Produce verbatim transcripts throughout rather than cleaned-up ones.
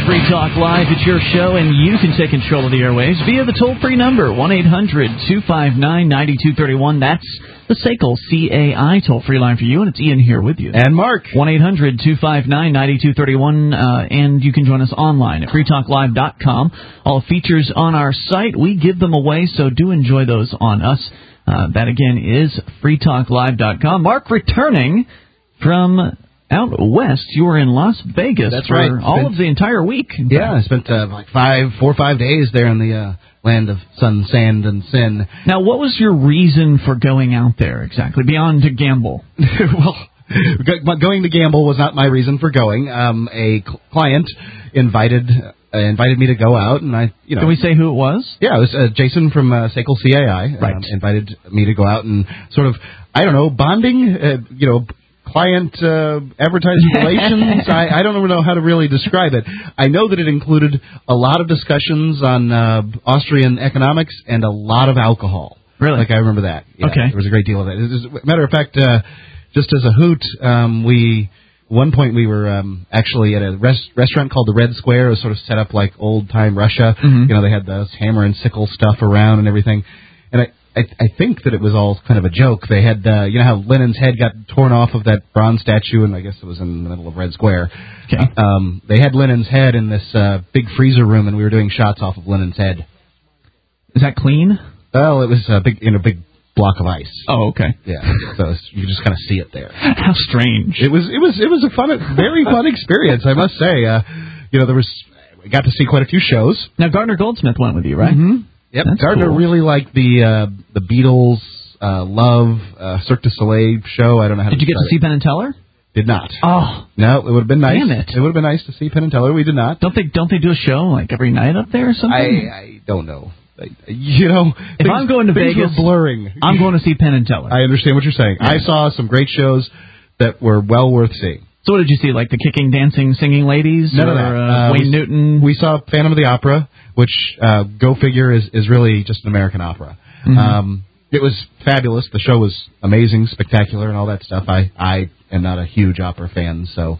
Free Talk Live. It's your show, and you can take control of the airwaves via the toll-free number, one eight hundred two five nine nine two three one. That's the S A C L C A I toll-free line for you, and it's Ian here with you. And Mark. one eight hundred two five nine nine two three one, uh, and you can join us online at free talk live dot com. All features on our site, we give them away, so do enjoy those on us. Uh, that, again, is free talk live dot com. Mark, returning from out west, you were in Las Vegas That's for right. all spent, of the entire week. Yeah, I spent uh, like five, four or five days there in the uh, land of sun, sand, and sin. Now, what was your reason for going out there exactly, beyond to gamble? Well, go- going to gamble was not my reason for going. Um, a cl- client invited uh, invited me to go out, and I, you know, Can we say who it was? Yeah, it was uh, Jason from uh, S A C L C A I. Right. Um, invited me to go out and sort of, I don't know, bonding, uh, you know. Client uh, advertising relations. I, I don't even know how to really describe it. I know that it included a lot of discussions on uh, Austrian economics and a lot of alcohol. Really? Like I remember that. Yeah, okay. There was a great deal of that. As a matter of fact, uh, just as a hoot, um, we one point we were um, actually at a res- restaurant called the Red Square. It was sort of set up like old time Russia. Mm-hmm. You know, they had those hammer and sickle stuff around and everything. And I. I, I think that it was all kind of a joke. They had, uh, you know how Lenin's head got torn off of that bronze statue, and I guess it was in the middle of Red Square. Okay. Um, they had Lenin's head in this uh, big freezer room, and we were doing shots off of Lenin's head. Is that clean? Well, it was a big, in a big block of ice. Oh, okay. Yeah, so it's, you just kind of see it there. How strange. It was, it was, it was a fun, very fun experience, I must say. Uh, you know, there was, we got to see quite a few shows. Now, Gardner Goldsmith went with you, right? Mm-hmm. Yep, That's Gardner cool. really liked the uh, the Beatles, uh, Love, uh, Cirque du Soleil show. I don't know how Did to you get to describe see it. Penn and Teller? Did not. Oh, No, it would have been nice. Damn it. It would have been nice to see Penn and Teller. We did not. don't they don't they do a show like every night up there or something? I I don't know. I, you know, if things, I'm going to things Vegas, were blurring. I'm going to see Penn and Teller. I understand what you're saying. Yeah. I saw some great shows that were well worth seeing. So what did you see? Like the kicking, dancing, singing ladies? None or, of that. Uh, Uh, Wayne we, Newton? We saw Phantom of the Opera, which, uh, go figure, is, is really just an American opera. Mm-hmm. Um, it was fabulous. The show was amazing, spectacular, and all that stuff. I, I am not a huge opera fan, so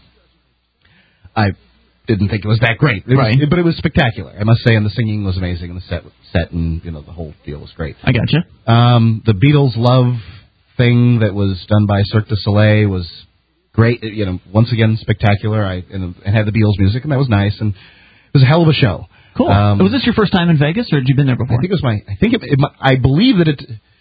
I didn't think it was that great. It was, Right. but it was spectacular, I must say, and the singing was amazing, and the set, set and you know the whole deal was great. I gotcha. Um, the Beatles Love thing that was done by Cirque du Soleil was great. You know, once again, spectacular. I and, and had the Beatles music, and that was nice, and it was a hell of a show. Cool. Um, was this your first time in Vegas, or had you been there before? I think it was my. I think it. it I believe that it.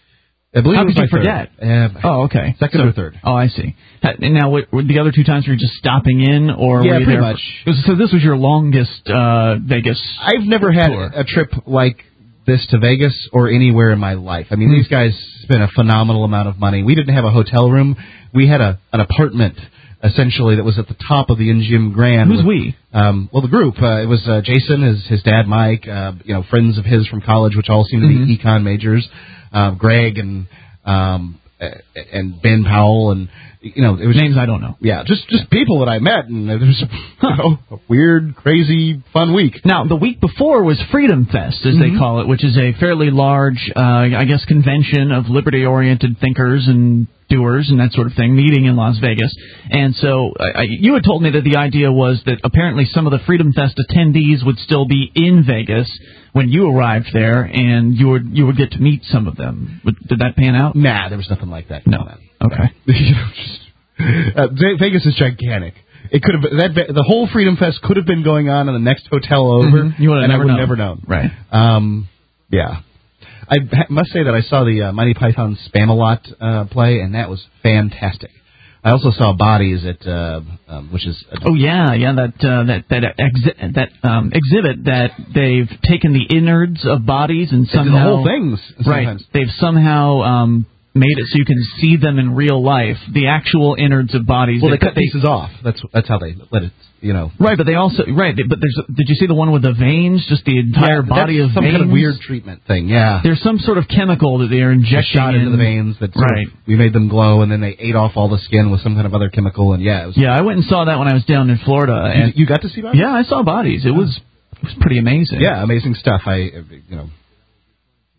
I believe How it was could you my forget? Third. Uh, Oh, okay. Second so, or third. Oh, I see. Ha- And now, what, were the other two times were you just stopping in, or Yeah, were you pretty there much. For, so this was your longest uh, Vegas. I've never had tour. a trip like this to Vegas or anywhere in my life. I mean, Hmm. these guys spent a phenomenal amount of money. We didn't have a hotel room. We had a an apartment, essentially, that was at the top of the M G M Grand. Who's with, we? Um, well, the group. Uh, it was uh, Jason, his his dad, Mike. Uh, you know, friends of his from college, which all seem to Mhm. be econ majors. Uh, Greg and um, uh, and Ben Powell, and you know, it was Names I don't know. yeah, just just people that I met, and it was you know, a weird, crazy, fun week. Now, the week before was Freedom Fest, as Mhm. they call it, which is a fairly large, uh, I guess, convention of liberty-oriented thinkers and doers and that sort of thing meeting in Las Vegas. And so uh, you had told me that the idea was that apparently some of the Freedom Fest attendees would still be in Vegas when you arrived there, and you would you would get to meet some of them. Did that pan out? Nah, there was nothing like that. No. going on. Okay. you know, just, uh, Ve- Vegas is gigantic. It could have been, that the whole Freedom Fest could have been going on in the next hotel over, Mhm. You would have and never I would known. have never known. Right. Um, yeah. I ha- must say that I saw the uh, Monty Python Spam-A-Lot uh, play, and that was fantastic. I also saw Bodies at, uh, um, which is a, Oh yeah, yeah, that uh, that that exi- that um, exhibit that they've taken the innards of bodies and it's the somehow whole things. right. Sometimes. They've somehow um, made it so you can see them in real life, the actual innards of bodies. Well, they They- cut pieces off. That's that's how they let it. You know. Right, but they also right. But there's did you see the one with the veins? Just the entire Yeah, body that's of some veins. kind of weird treatment thing. Yeah. There's some sort of chemical that they are They injecting shot into in. the veins that sort of- Right. we made them glow, and then they ate off all the skin with some kind of other chemical, and yeah, it was. Yeah, I went and saw that when I was down in Florida, You, and you got to see that? yeah, I saw bodies. It was it was pretty amazing. Yeah, amazing stuff. I, uh, you know,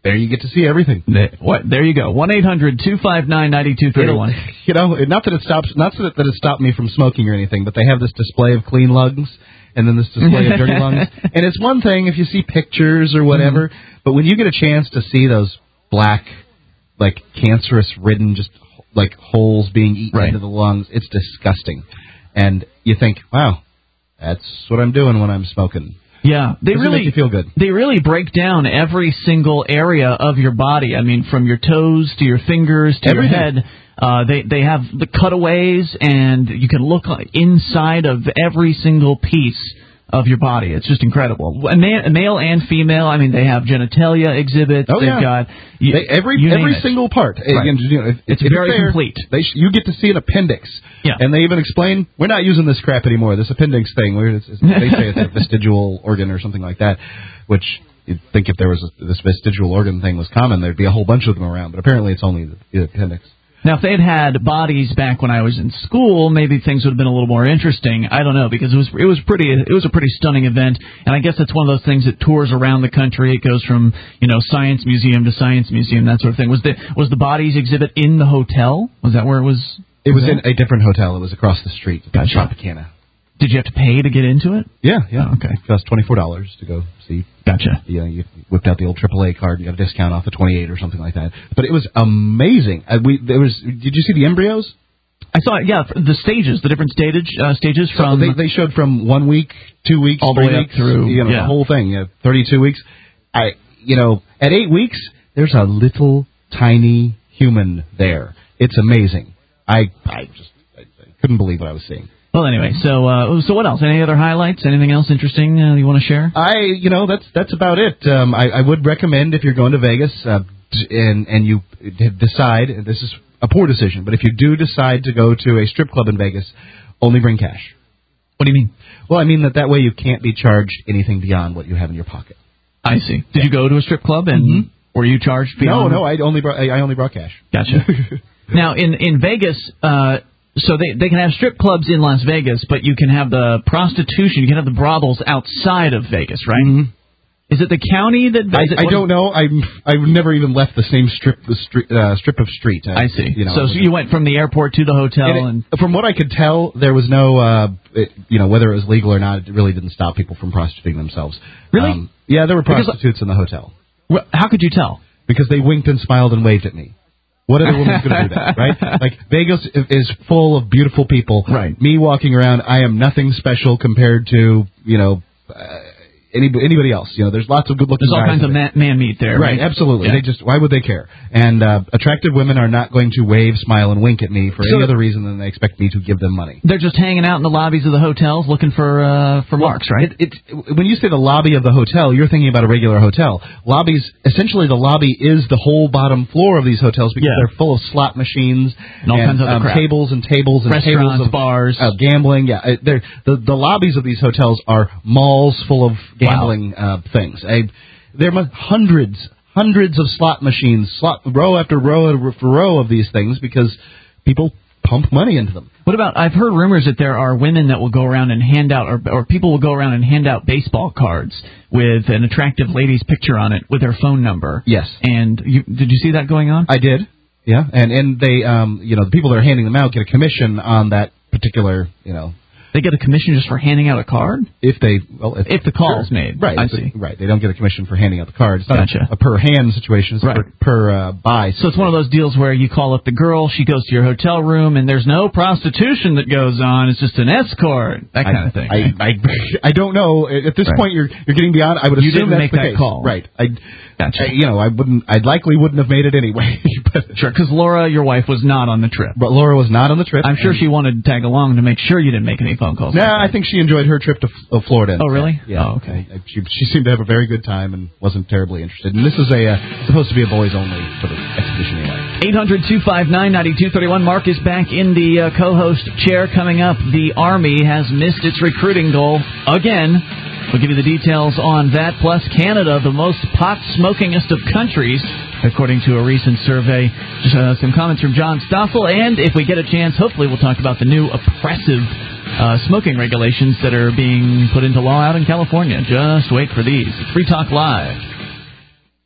there you get to see everything. There, what? There you go. one eight hundred two five nine nine two three one. You know, not that it stops, not that it, that it stopped me from smoking or anything, but they have this display of clean lungs and then this display of dirty lungs. And it's one thing if you see pictures or whatever, mm-hmm. but when you get a chance to see those black, like cancerous-ridden, just like holes being eaten right. into the lungs, it's disgusting. And you think, wow, that's what I'm doing when I'm smoking. Yeah, they Doesn't really make you feel good. They really break down every single area of your body. I mean, from your toes to your fingers to Everything. your head. Uh, they they have the cutaways, and you can look inside of every single piece of your body. It's just incredible. A ma- male and female. I mean, they have genitalia exhibits. Oh, They've yeah. got you, they, every you every it. single part. Right. Again, you know, if, it's if very it's there, complete. They sh- you get to see an appendix. Yeah. And they even explain, we're not using this crap anymore, this appendix thing. Where it's, it's, they say it's a vestigial organ or something like that, which you'd think if there was a, this vestigial organ thing was common, there'd be a whole bunch of them around. But apparently it's only the, the appendix. Now, if they'd had bodies back when I was in school, maybe things would have been a little more interesting. I don't know, because it was it was pretty it was a pretty stunning event, and I guess it's one of those things that tours around the country. It goes from you know science museum to science museum, that sort of thing. Was the was the bodies exhibit in the hotel? Was that where it was? It was, was in a different hotel. It was across the street, gotcha. Tropicana. Did you have to pay to get into it? Yeah, yeah. Oh, okay. It cost twenty-four dollars to go see. Gotcha. You know, you whipped out the old triple A card. You got a discount off of twenty-eight or something like that. But it was amazing. Uh, we there was. Did you see the embryos? I saw it. Yeah, the stages, the different stage uh, stages from. So they, they showed from one week, two weeks, all the three way weeks, up through. You know, yeah. the whole thing. You know, thirty-two weeks. I, you know, at eight weeks, there's a little tiny human there. It's amazing. I, I just I, I couldn't believe what I was seeing. Well, anyway, so uh, so what else? Any other highlights? Anything else interesting uh, you want to share? I, you know, that's that's about it. Um, I, I would recommend if you're going to Vegas uh, and and you decide, this is a poor decision, but if you do decide to go to a strip club in Vegas, only bring cash. What do you mean? Well, I mean that that way you can't be charged anything beyond what you have in your pocket. I see. Did you go to a strip club and mm-hmm. were you charged beyond? No, no, I only brought I, I only brought cash. Gotcha. Now in in Vegas. Uh, So they they can have strip clubs in Las Vegas, but you can have the prostitution, you can have the brothels outside of Vegas, right? Mm-hmm. Is it the county that? I, it, I don't know. I I've never even left the same strip the street, uh, strip of street. I, I see. You know, so, so you went from the airport to the hotel, and, and it, from what I could tell, there was no, uh, it, you know, whether it was legal or not, it really didn't stop people from prostituting themselves. Really? Um, yeah, there were prostitutes because, in the hotel. How could you tell? Because they winked and smiled and waved at me. What other woman's going to do that, right? Like, Vegas is full of beautiful people. Right. Me walking around, I am nothing special compared to, you know, uh, any, anybody else. You know, there's lots of good-looking guys. There's all kinds of man, man meat there, right? Right, absolutely. Yeah. They just, why would they care? And uh, attractive women are not going to wave, smile, and wink at me for so any other reason than they expect me to give them money. They're just hanging out in the lobbies of the hotels looking for uh, for well, marks, right? It, it, when you say the lobby of the hotel, you're thinking about a regular hotel. Lobbies, essentially the lobby is the whole bottom floor of these hotels because yeah. they're full of slot machines and all and, kinds of um, crap. tables and tables and restaurants, tables of bars, uh, gambling. Yeah, uh, they're, the the lobbies of these hotels are malls full of gambling wow. uh, things. I, there are hundreds, hundreds of slot machines, slot row after row after row of these things because people pump money into them. What about, I've heard rumors that there are women that will go around and hand out, or, or people will go around and hand out baseball cards with an attractive lady's picture on it with her phone number. Yes. And you, did you see that going on? I did. Yeah, and and they, um, you know, the people that are handing them out get a commission on that particular, you know. They get a commission just for handing out a card? If they, well, if, if the call is sure. made. Right. I see. see. Right. They don't get a commission for handing out the card. It's not gotcha. a, a per hand situation. It's right. per, per uh, buy. So it's one of those deals where you call up the girl, she goes to your hotel room, and there's no prostitution that goes on. It's just an escort, that kind I, of thing. I, I, I don't know. At this right. point, you're you're getting beyond. I would you assume didn't that's make the that case. call. Right. I, gotcha. I, you know, I wouldn't. I likely wouldn't have made it anyway. but sure, because Laura, your wife, was not on the trip. But Laura was not on the trip. I'm sure she wanted to tag along to make sure you didn't make any phone calls. No, nah, like I think she enjoyed her trip to uh, Florida. Oh, really? Yeah. Oh, okay. I, she, she seemed to have a very good time and wasn't terribly interested. And this is a uh, supposed to be a boys-only sort of expedition anyway. eight hundred two five nine nine two three one. Mark is back in the uh, co-host chair. Coming up, the Army has missed its recruiting goal again. We'll give you the details on that, plus Canada, the most pot-smokingest of countries, according to a recent survey. Just, uh, some comments from John Stoffel, and if we get a chance, hopefully we'll talk about the new oppressive uh, smoking regulations that are being put into law out in California. Just wait for these. Free Talk Live.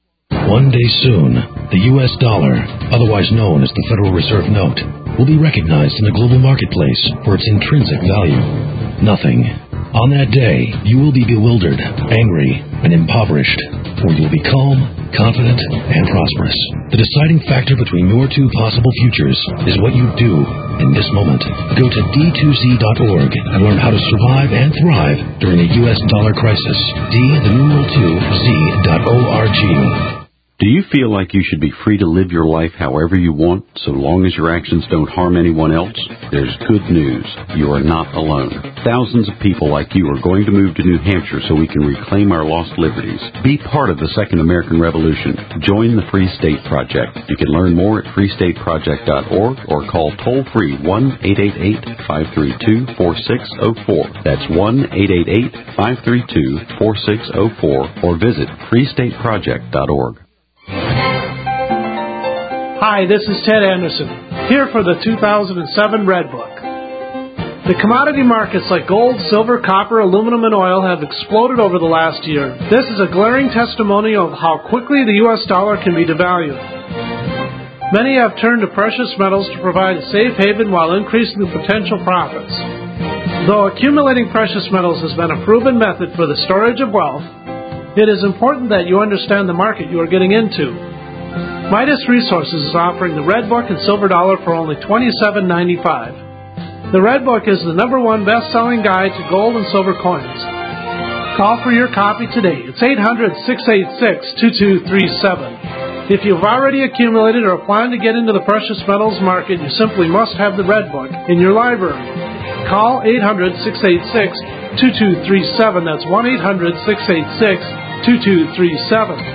One day soon, the U S dollar, otherwise known as the Federal Reserve Note, will be recognized in the global marketplace for its intrinsic value. Nothing. On that day, you will be bewildered, angry, and impoverished, or you will be calm, confident, and prosperous. The deciding factor between your two possible futures is what you do in this moment. Go to D two Z dot org and learn how to survive and thrive during a U S dollar crisis. D, the numeral two, Z dot O R G. Do you feel like you should be free to live your life however you want, so long as your actions don't harm anyone else? There's good news. You are not alone. Thousands of people like you are going to move to New Hampshire so we can reclaim our lost liberties. Be part of the Second American Revolution. Join the Free State Project. You can learn more at free state project dot org or call toll-free one eight eight eight, five three two, four six zero four. That's one eight eight eight, five three two, four six zero four or visit free state project dot org. Hi, this is Ted Anderson, here for the two thousand seven Red Book. The commodity markets like gold, silver, copper, aluminum, and oil have exploded over the last year. This is a glaring testimony of how quickly the U S dollar can be devalued. Many have turned to precious metals to provide a safe haven while increasing the potential profits. Though accumulating precious metals has been a proven method for the storage of wealth, it is important that you understand the market you are getting into. Midas Resources is offering the Red Book and Silver Dollar for only twenty-seven ninety-five. The Red Book is the number one best-selling guide to gold and silver coins. Call for your copy today. It's eight hundred, six eight six, two two three seven. If you've already accumulated or plan to get into the precious metals market, you simply must have the Red Book in your library. Call eight hundred, six eight six, two two three seven. That's one eight hundred, six eight six, two two three seven.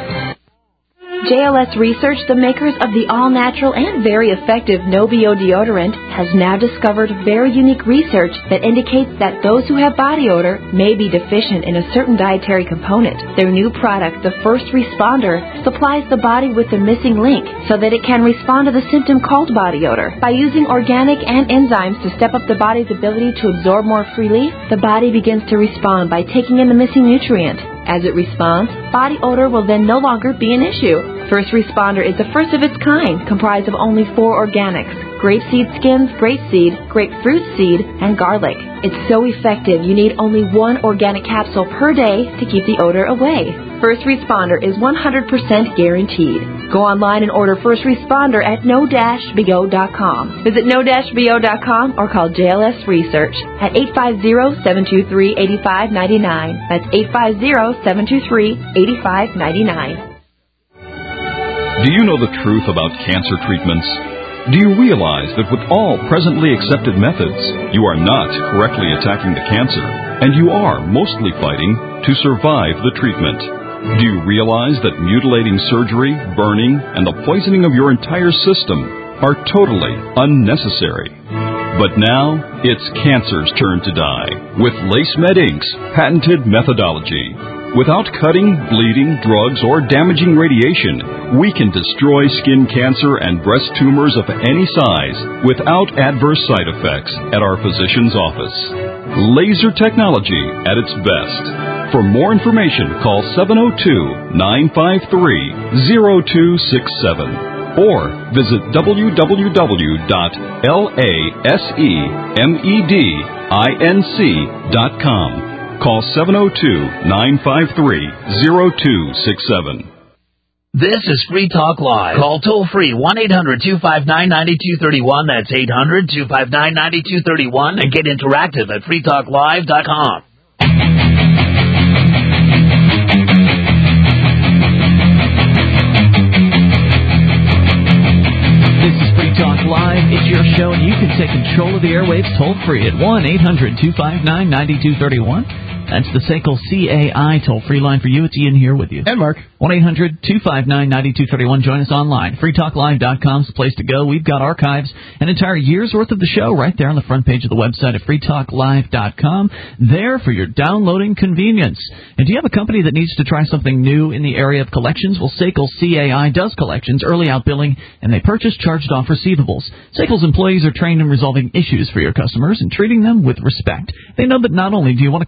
J L S Research, the makers of the all-natural and very effective No-B O deodorant, has now discovered very unique research that indicates that those who have body odor may be deficient in a certain dietary component. Their new product, the First Responder, supplies the body with the missing link so that it can respond to the symptom called body odor. By using organic and enzymes to step up the body's ability to absorb more freely, the body begins to respond by taking in the missing nutrient. As it responds, body odor will then no longer be an issue. First Responder is the first of its kind, comprised of only four organics: grapeseed skins, grapeseed, grapefruit seed, and garlic. It's so effective you need only one organic capsule per day to keep the odor away. First Responder is one hundred percent guaranteed. Go online and order First Responder at no dash b o dot com. Visit no dash b o dot com or call J L S Research at eight five zero, seven two three, eight five nine nine. That's eight five zero, seven two three, eight five nine nine. Do you know the truth about cancer treatments? Do you realize that with all presently accepted methods, you are not correctly attacking the cancer, and you are mostly fighting to survive the treatment? Do you realize that mutilating surgery, burning, and the poisoning of your entire system are totally unnecessary? But now, it's cancer's turn to die with LaceMed Incorporated's patented methodology. Without cutting, bleeding, drugs, or damaging radiation, we can destroy skin cancer and breast tumors of any size without adverse side effects at our physician's office. Laser technology at its best. For more information, call seven oh two, nine five three, oh two six seven or visit w w w dot lasemedinc dot com. Call seven oh two, nine five three, oh two six seven. This is Free Talk Live. Call toll-free one eight hundred, two five nine, nine two three one. That's eight hundred, two five nine, nine two three one. And get interactive at free talk live dot com. This is Free Talk Live. It's your show, and you can take control of the airwaves toll-free at one eight hundred, two five nine, nine two three one. That's the S A C L C A I toll-free line for you. It's Ian here with you. And Mark. one eight hundred, two five nine, nine two three one. Join us online. free talk live dot com is the place to go. We've got archives, an entire year's worth of the show right there on the front page of the website at free talk live dot com. There for your downloading convenience. And do you have a company that needs to try something new in the area of collections? Well, S A C L C A I does collections, early out billing, and they purchase charged-off receivables. S A C L's employees are trained in resolving issues for your customers and treating them with respect. They know that not only do you want to collect your money,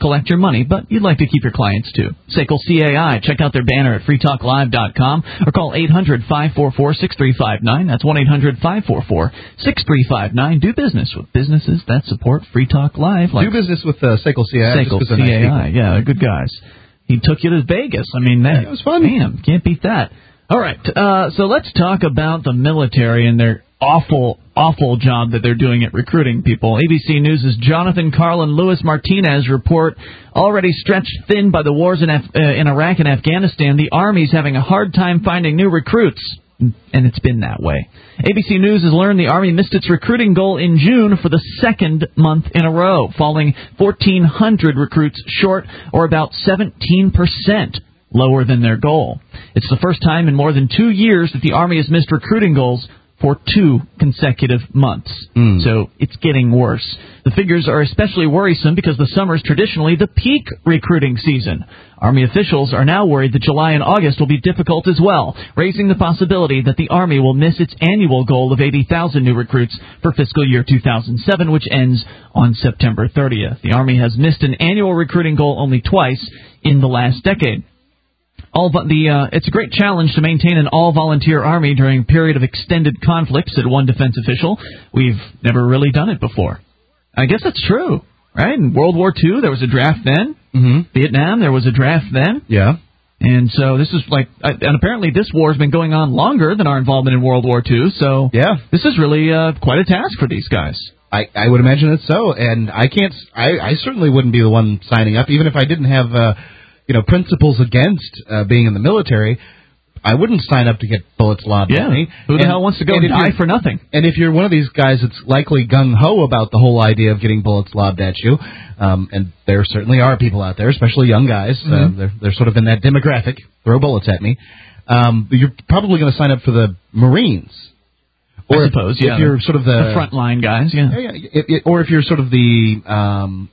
money, but you'd like to keep your clients too. S A C L C A I. Check out their banner at free talk live dot com or call eight hundred, five four four, six three five nine. That's one eight hundred, five four four, six three five nine. Do business with businesses that support Free Talk Live. Like Do business with uh, S A C L C A I. S A C L C A I, yeah, they're good guys. He took you to Vegas. I mean, that yeah, it was fun. Damn, can't beat that. All right, uh, so let's talk about the military and their awful, awful job that they're doing at recruiting people. A B C News' Jonathan Karl and Luis Martinez report, already stretched thin by the wars in, Af- uh, in Iraq and Afghanistan, the Army's having a hard time finding new recruits. And it's been that way. A B C News has learned the Army missed its recruiting goal in June for the second month in a row, falling fourteen hundred recruits short, or about seventeen percent lower than their goal. It's the first time in more than two years that the Army has missed recruiting goals for two consecutive months. Mm. So it's getting worse. The figures are especially worrisome because the summer is traditionally the peak recruiting season. Army officials are now worried that July and August will be difficult as well, raising the possibility that the Army will miss its annual goal of eighty thousand new recruits for fiscal year two thousand seven, which ends on September thirtieth. The Army has missed an annual recruiting goal only twice in the last decade. All the uh, it's a great challenge to maintain an all-volunteer Army during a period of extended conflict, said one defense official. We've never really done it before. I guess that's true, right? In World War Two, there was a draft then. Mm-hmm. Vietnam, there was a draft then. Yeah. And so this is like, and apparently this war has been going on longer than our involvement in World War Two. So yeah, this is really uh, quite a task for these guys. I, I would imagine it's so, and I can't. I, I certainly wouldn't be the one signing up, even if I didn't have. Uh, you know, principles against uh, being in the military. I wouldn't sign up to get bullets lobbed yeah. at me. Who the and, hell wants to go and die for nothing? And if you're one of these guys that's likely gung-ho about the whole idea of getting bullets lobbed at you, um, and there certainly are people out there, especially young guys, mm-hmm. uh, they're, they're sort of in that demographic, throw bullets at me, um, you're probably going to sign up for the Marines. Or I suppose, if, yeah. If you're sort of the... The frontline guys, yeah. yeah, yeah it, it, or if you're sort of the... Um,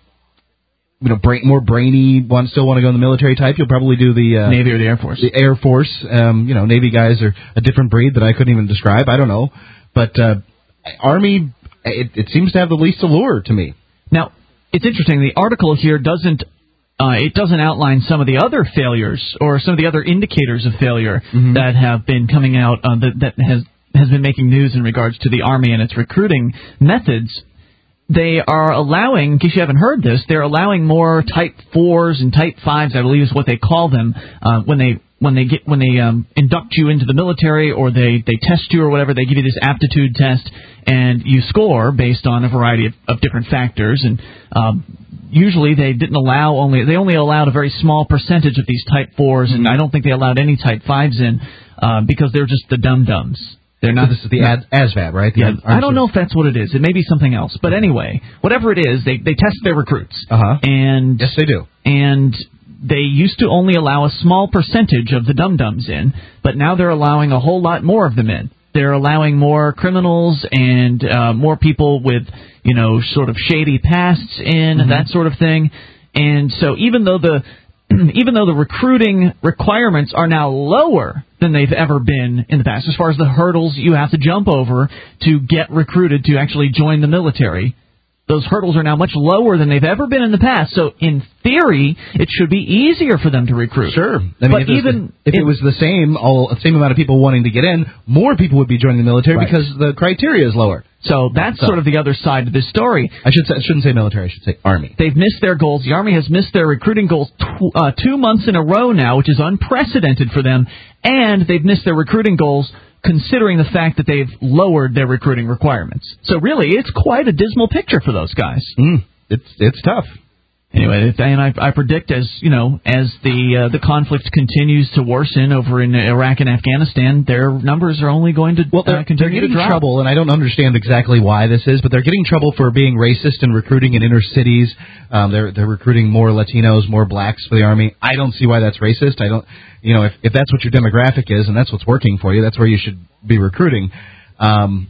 you know, brain, more brainy, one still want to go in the military type, you'll probably do the... Uh, Navy or the Air Force. The Air Force. Um, you know, Navy guys are a different breed that I couldn't even describe. I don't know. But uh, Army, it, it seems to have the least allure to me. Now, it's interesting. The article here doesn't... Uh, it doesn't outline some of the other failures or some of the other indicators of failure mm-hmm. that have been coming out, uh, that, that has, has been making news in regards to the Army and its recruiting methods. They are allowing, in case you haven't heard this, they're allowing more Type fours and Type fives, I believe is what they call them, uh, when they when they get when they um, induct you into the military or they, they test you or whatever. They give you this aptitude test and you score based on a variety of, of different factors. And um, usually they didn't allow only they only allowed a very small percentage of these Type fours, and I don't think they allowed any Type fives in uh, because they're just the dum dums. They're not. So this is the A S V A B, right? The yeah, I don't know if that's what it is. It may be something else. But anyway, whatever it is, they they test their recruits. Uh-huh. And yes, they do. And they used to only allow a small percentage of the dum-dums in, but now they're allowing a whole lot more of them in. They're allowing more criminals and uh, more people with, you know, sort of shady pasts in, mm-hmm. that sort of thing. And so even though the even though the recruiting requirements are now lower than they've ever been in the past, as far as the hurdles you have to jump over to get recruited to actually join the military, those hurdles are now much lower than they've ever been in the past. So, in theory, it should be easier for them to recruit. Sure. I mean, but if even it was, if it, it was the same, all the same amount of people wanting to get in, more people would be joining the military right. because the criteria is lower. So that's so. sort of the other side of this story. I should say, I shouldn't say military. I should say Army. They've missed their goals. The Army has missed their recruiting goals tw- uh, two months in a row now, which is unprecedented for them. And they've missed their recruiting goals considering the fact that they've lowered their recruiting requirements. So really, it's quite a dismal picture for those guys. Mm, it's it's tough. Anyway, and I, I predict as you know, as the uh, the conflict continues to worsen over in Iraq and Afghanistan, their numbers are only going to well, they're, uh, continue they're getting to drop. trouble, and I don't understand exactly why this is, but they're getting trouble for being racist and recruiting in inner cities. Um, they're they're recruiting more Latinos, more blacks for the Army. I don't see why that's racist. I don't, you know, if if that's what your demographic is and that's what's working for you, that's where you should be recruiting. Um,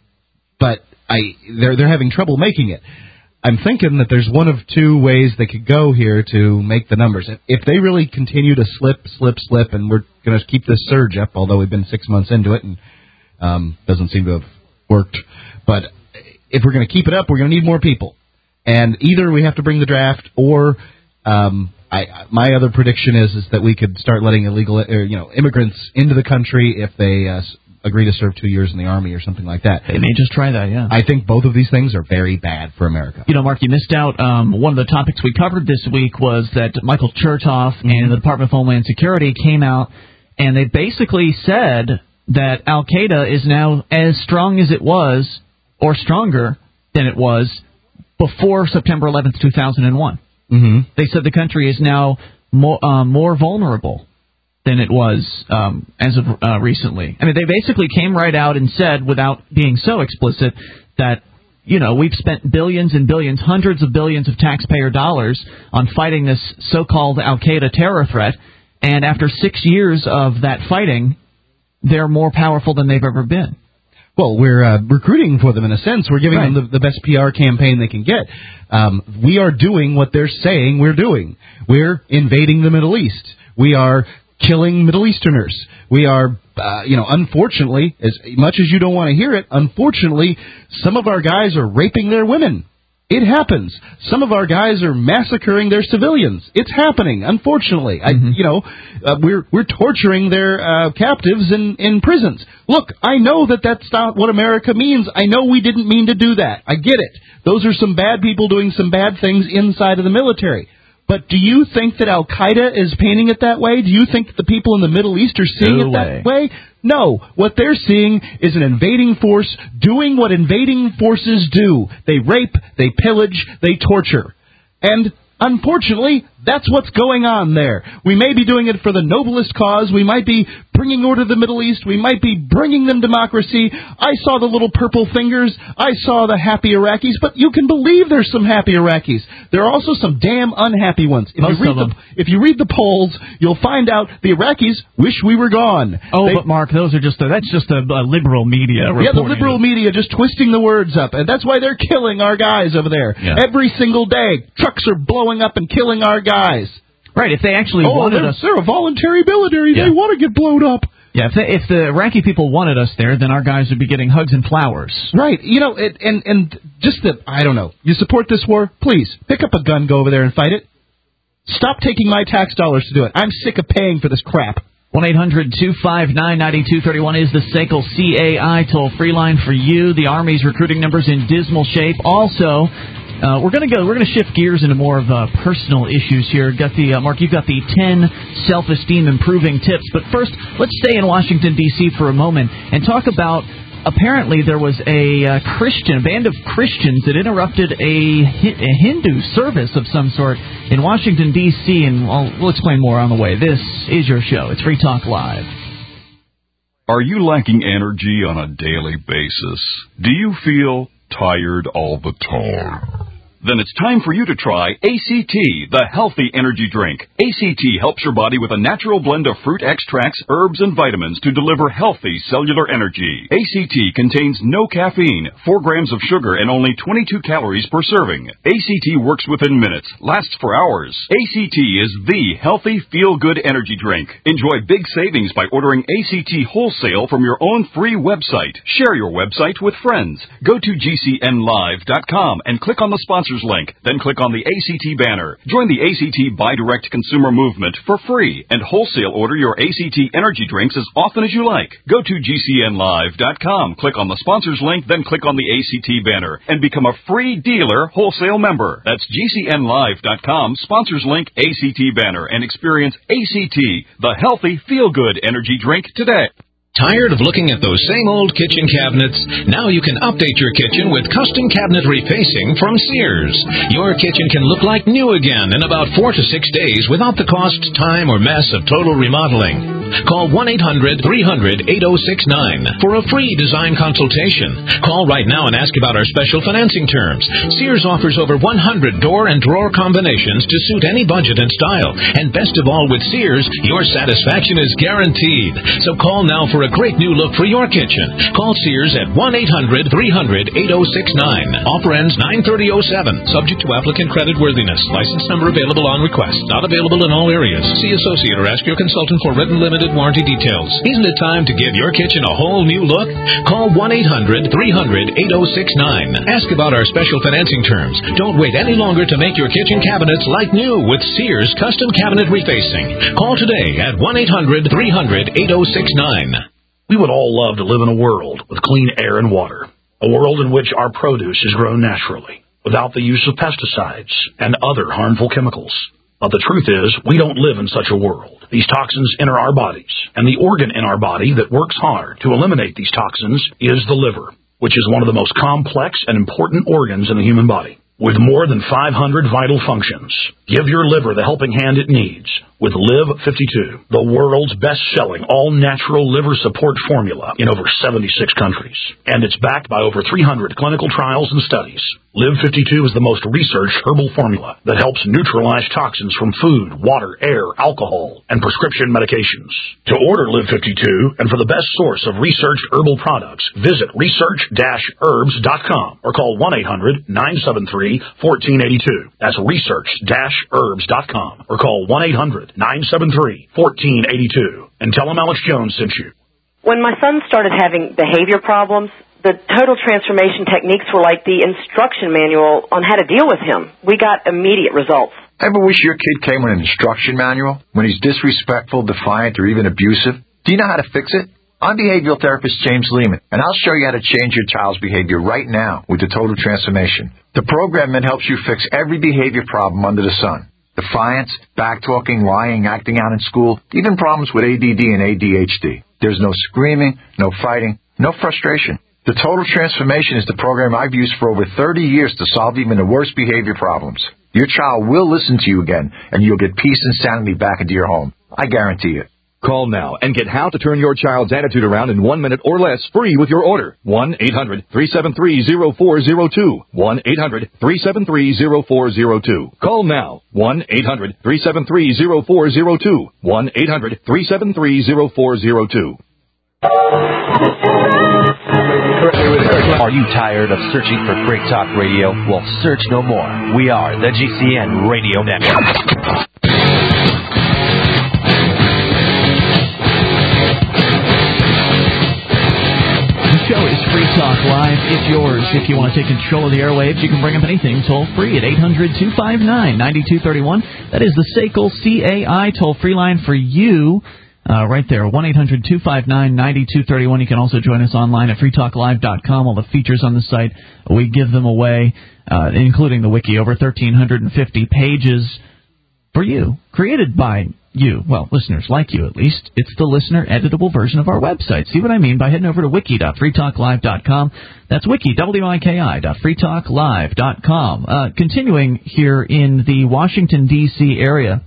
but I they're they're having trouble making it. I'm thinking that there's one of two ways they could go here to make the numbers. If they really continue to slip, slip, slip, and we're going to keep this surge up, although we've been six months into it and um, doesn't seem to have worked. But if we're going to keep it up, we're going to need more people. And either we have to bring the draft or Um, I, my other prediction is is that we could start letting illegal, or, you know, immigrants into the country if they uh, agree to serve two years in the Army or something like that. They may just try that, yeah. I think both of these things are very bad for America. You know, Mark, you missed out. Um, one of the topics we covered this week was that Michael Chertoff mm-hmm. and the Department of Homeland Security came out, and they basically said that Al-Qaeda is now as strong as it was, or stronger than it was, before September eleventh, two thousand one. Mm-hmm. They said the country is now more, uh, more vulnerable than it was um, as of uh, recently. I mean, they basically came right out and said, without being so explicit, that, you know, we've spent billions and billions, hundreds of billions of taxpayer dollars on fighting this so-called Al-Qaeda terror threat, and after six years of that fighting, they're more powerful than they've ever been. Well, we're uh, recruiting for them in a sense. We're giving right. them the, the best P R campaign they can get. Um, we are doing what they're saying we're doing. We're invading the Middle East. We are killing Middle Easterners. We are, uh, you know, unfortunately, as much as you don't want to hear it, unfortunately, some of our guys are raping their women. It happens. Some of our guys are massacring their civilians. It's happening, unfortunately. Mm-hmm. I, you know, uh, we're we're torturing their uh, captives in, in prisons. Look, I know that that's not what America means. I know we didn't mean to do that. I get it. Those are some bad people doing some bad things inside of the military. But do you think that Al-Qaeda is painting it that way? Do you think that the people in the Middle East are seeing no it way. that way? No. What they're seeing is an invading force doing what invading forces do. They rape, they pillage, they torture. And unfortunately, that's what's going on there. We may be doing it for the noblest cause. We might be bringing order to the Middle East. We might be bringing them democracy. I saw the little purple fingers. I saw the happy Iraqis. But you can believe there's some happy Iraqis. There are also some damn unhappy ones. If Most you read of them. The, if you read the polls, you'll find out the Iraqis wish we were gone. Oh, they, but Mark, those are just a, that's just a, a liberal media reporting. Yeah, the liberal media just twisting the words up. And that's why they're killing our guys over there. Yeah. Every single day, trucks are blowing up and killing our guys. Right, if they actually oh, wanted they're, us... they're a voluntary military. Yeah. They want to get blown up. Yeah, if, they, if the Iraqi people wanted us there, then our guys would be getting hugs and flowers. Right. You know, it, and, and just that, I don't know, you support this war? Please, pick up a gun, go over there and fight it. Stop taking my tax dollars to do it. I'm sick of paying for this crap. one eight hundred two five nine nine two three one is the S A C L C A I toll-free line for you. The Army's recruiting number's in dismal shape. Also... Uh, we're gonna go. We're gonna shift gears into more of uh, personal issues here. Got the uh, Mark. You've got the ten self-esteem improving tips. But first, let's stay in Washington D C for a moment and talk about. Apparently, there was a uh, Christian, a band of Christians that interrupted a, a Hindu service of some sort in Washington D C, and I'll, we'll explain more on the way. This is your show. It's Free Talk Live. Are you lacking energy on a daily basis? Do you feel tired all the time? Then it's time for you to try A C T, the healthy energy drink. A C T helps your body with a natural blend of fruit extracts, herbs, and vitamins to deliver healthy cellular energy. A C T contains no caffeine, four grams of sugar, and only twenty-two calories per serving. A C T works within minutes, lasts for hours. A C T is the healthy, feel-good energy drink. Enjoy big savings by ordering A C T wholesale from your own free website. Share your website with friends. Go to G C N live dot com and click on the sponsors link. Then click on the A C T banner. Join the A C T Buy Direct consumer movement for free and wholesale order your A C T energy drinks as often as you like. Go to G C N live dot com, click on the sponsors link, then click on the A C T banner and become a free dealer wholesale member. That's G C N live dot com, sponsors link, A C T banner, and experience A C T, the healthy, feel-good energy drink today. Tired of looking at those same old kitchen cabinets? Now you can update your kitchen with custom cabinet refacing from Sears. Your kitchen can look like new again in about four to six days without the cost, time, or mess of total remodeling. Call one eight hundred three hundred eight oh six nine for a free design consultation. Call right now and ask about our special financing terms. Sears offers over one hundred door and drawer combinations to suit any budget and style. And best of all, with Sears, your satisfaction is guaranteed. So call now for a great new look for your kitchen. Call Sears at one eight hundred three hundred eight oh six nine. Offer ends nine thirty oh seven. Subject to applicant credit worthiness. License number available on request. Not available in all areas. See associate or ask your consultant for written limited limited warranty details. Isn't it time to give your kitchen a whole new look? Call one eight hundred three hundred eight oh six nine. Ask about our special financing terms. Don't wait any longer to make your kitchen cabinets like new with Sears Custom Cabinet Refacing. Call today at one eight hundred three hundred eight oh six nine. We would all love to live in a world with clean air and water, a world in which our produce is grown naturally, without the use of pesticides and other harmful chemicals. But the truth is, we don't live in such a world. These toxins enter our bodies, and the organ in our body that works hard to eliminate these toxins is the liver, which is one of the most complex and important organs in the human body. With more than five hundred vital functions, give your liver the helping hand it needs with Live fifty-two, the world's best-selling all-natural liver support formula in over seventy-six countries. And it's backed by over three hundred clinical trials and studies. Live fifty-two is the most researched herbal formula that helps neutralize toxins from food, water, air, alcohol, and prescription medications. To order Live fifty-two and for the best source of researched herbal products, visit research dash herbs dot com or call one eight hundred nine seven three one four eight two. That's research dash herbs dot com or call one eight hundred nine seven three one four eight two and tell them Alex Jones sent you. When my son started having behavior problems, the total transformation techniques were like the instruction manual on how to deal with him. We got immediate results. Ever wish your kid came with an instruction manual when he's disrespectful, defiant, or even abusive? Do you know how to fix it? I'm behavioral therapist James Lehman, and I'll show you how to change your child's behavior right now with the Total Transformation. The program that helps you fix every behavior problem under the sun. Defiance, backtalking, lying, acting out in school, even problems with A D D and A D H D. There's no screaming, no fighting, no frustration. The Total Transformation is the program I've used for over thirty years to solve even the worst behavior problems. Your child will listen to you again, and you'll get peace and sanity back into your home. I guarantee it. Call now and get how to turn your child's attitude around in one minute or less free with your order. one eight hundred three seven three zero four zero two. one eight hundred three seven three zero four zero two. Call now. one eight hundred three seven three zero four zero two. one eight hundred three seven three zero four zero two. Are you tired of searching for great talk radio? Well, search no more. We are the G C N Radio Network. The show is Free Talk Live. It's yours. If you want to take control of the airwaves, you can bring up anything toll free at eight hundred two five nine nine two three one. That is the S A C L C A I toll-free line for you. Uh, right there, one eight hundred two five nine nine two three one. You can also join us online at free talk live dot com. All the features on the site, we give them away, uh, including the wiki, over one thousand three hundred fifty pages for you, created by you, well, listeners like you at least. It's the listener editable version of our website. See what I mean by heading over to wiki dot free talk live dot com. That's wiki, W I K I, dot free talk live dot com. Uh, continuing here in the Washington, D C area.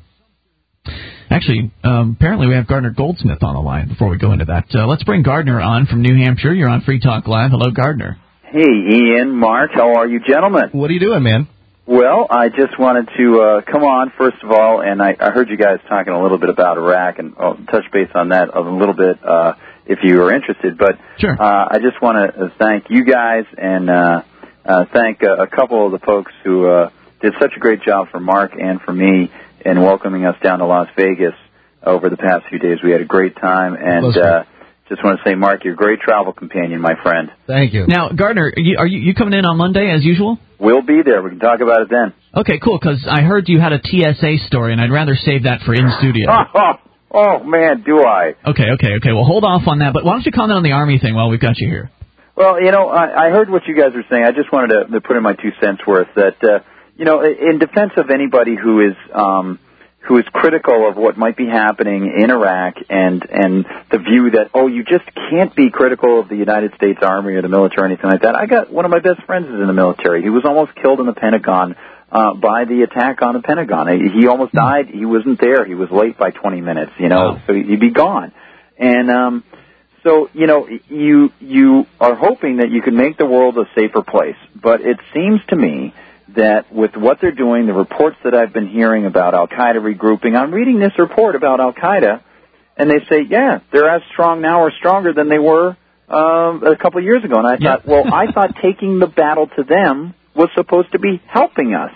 Actually, um, apparently we have Gardner Goldsmith on the line before we go into that. Uh, let's bring Gardner on from New Hampshire. You're on Free Talk Live. Hello, Gardner. Hey, Ian, Mark, how are you gentlemen? What are you doing, man? Well, I just wanted to uh, come on, first of all, and I, I heard you guys talking a little bit about Iraq, and I'll touch base on that a little bit uh, if you are interested. But sure. uh, I just want to thank you guys and uh, uh, thank uh, a couple of the folks who uh, did such a great job for Mark and for me in welcoming us down to Las Vegas over the past few days. We had a great time, and uh, just want to say, Mark, you're a great travel companion, my friend. Thank you. Now, Gardner, are you, are you, you coming in on Monday as usual? We'll be there. We can talk about it then. Okay, cool, because I heard you had a T S A story, and I'd rather save that for in-studio. Oh, oh, man, do I. Okay, okay, okay. Well, hold off on that, but why don't you comment on the Army thing while we've got you here? Well, you know, I, I heard what you guys were saying. I just wanted to, to put in my two cents worth that, uh, you know, in defense of anybody who is um, who is critical of what might be happening in Iraq and, and the view that, oh, you just can't be critical of the United States Army or the military or anything like that. I got one of my best friends is in the military. He was almost killed in the Pentagon uh, by the attack on the Pentagon. He almost died. He wasn't there. He was late by twenty minutes, you know, wow. So he'd be gone. And um, so, you know, you you are hoping that you can make the world a safer place. But it seems to me that with what they're doing, the reports that I've been hearing about Al-Qaeda regrouping, I'm reading this report about Al-Qaeda, and they say, yeah, they're as strong now or stronger than they were um, a couple of years ago. And I thought, well, I thought taking the battle to them was supposed to be helping us.